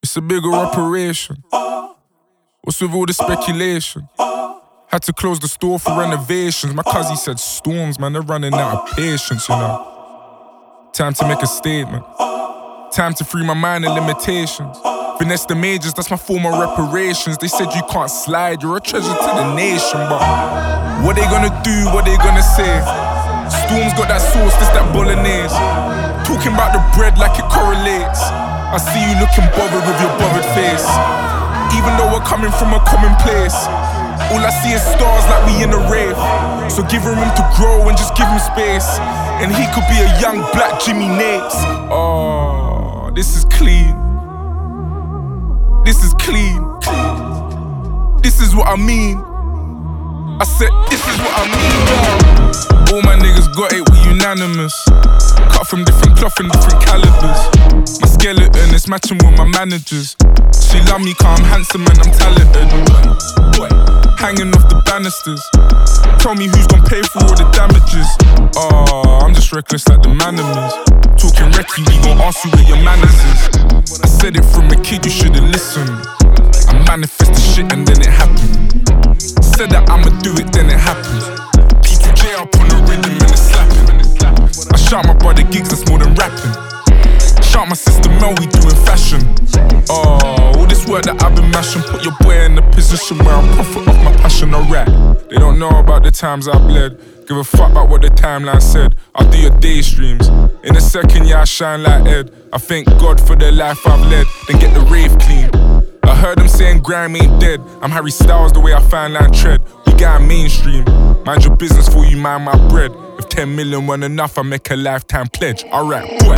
It's a bigger operation. What's with all the speculation? Had to close the store for renovations. My cousin said storms, man, they're running out of patience, you know. Time to make a statement. Time to free my mind of limitations. Finesse the majors, that's my form of reparations. They said you can't slide, you're a treasure to the nation. But what they gonna do, what they gonna say? Storm's got that sauce, this that bolognese. Talking about the bread like it correlates. I see you looking bothered with your bothered face. Even though we're coming from a common place, all I see is stars like we in a rave. So give him room to grow and just give him space. And he could be a young black Jimmy Nates. Oh, this is clean. This is clean. This is what I mean. I said, this is what I mean. All my niggas got it, we unanimous. Cut from different cloth and different calibers. My skeleton is matching with my managers. She love me 'cause I'm handsome and I'm talented. Hanging off the banisters. Tell me who's gon' pay for all the damages. Oh, I'm just reckless like the Manimals. Talking recce, we gon' ask you where your manners is. I said it from a kid, you should've listened. I manifest the shit and then it happened. Said that I'ma do it, then it happens. P2J up on the rhythm and it's slapping. I shout my brother gigs, that's more than rapping. Shout my sister Mel, we doing fashion. Oh, all this work that I've been mashing. Put your boy in a position where I profit off my passion, alright. They don't know about the times I bled. Give a fuck about what the timeline said. I'll do your day streams. In a second, yeah, I shine like Ed. I thank God for the life I've led. Then get the rave clean. I heard them saying grime ain't dead. I'm Harry Styles the way I fine line tread. We got mainstream. Mind your business for you, mind my bread. If 10 million weren't enough, I make a lifetime pledge. Alright, boy.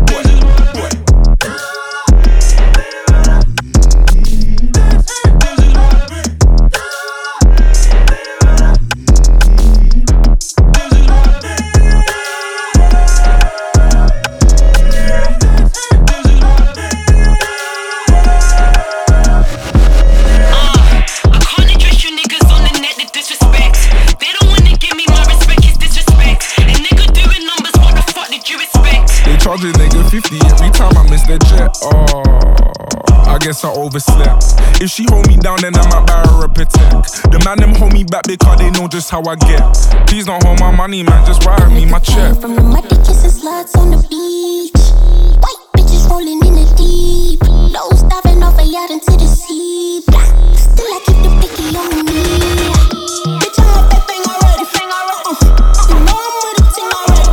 Charge a nigga 50 every time I miss the jet. Oh, I guess I overslept. If she hold me down, then I might buy her a protect. The man them hold me back because they know just how I get. Please don't hold my money, man, just wire me my check. From the muddy kissing sluts on the beach. White bitches rolling in the deep. Nose diving off a yacht into the sea. Still I keep the picky on me. Bitch, I'm up that thing already. You know I'm with a ting already.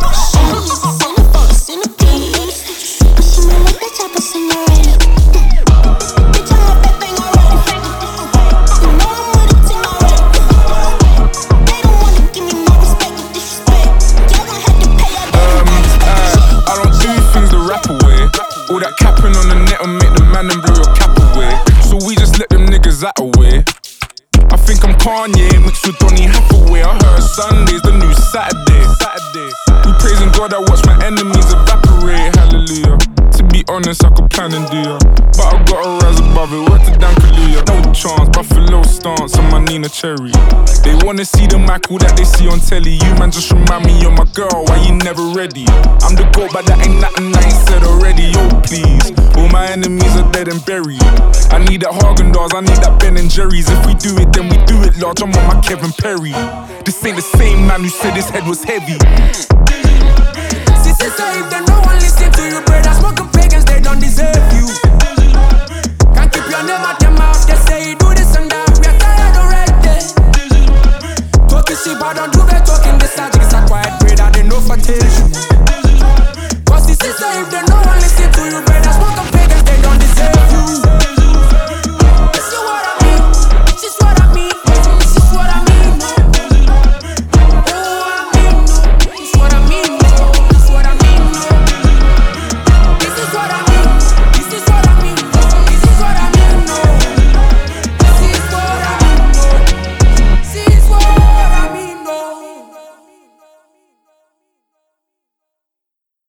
All that capping on the net will make the man and blow your cap away. So we just let them niggas that away. I think I'm Kanye mixed with Donny Hathaway. I heard Sunday's the new Saturday. We praising God, I watch my enemies evaporate. Hallelujah. To be honest, I could plan and do ya, but I gotta rise above it. Word to Dan Kaluuya. No chance, Buffalo stance on my Nina Cherry. They wanna see the Michael that they see on telly. You man just remind me of my girl, why you never ready? I'm the GOAT, but that ain't nothing I ain't said already. Yo, please, all my enemies are dead and buried. I need that Haagen-Dazs, I need that Ben and Jerry's. If we do it, then we do it large. I'm on my Kevin Perry. This ain't the same man who said his head was heavy. Sister, if they no one listen to you, brother, smoking pagans, they don't deserve you.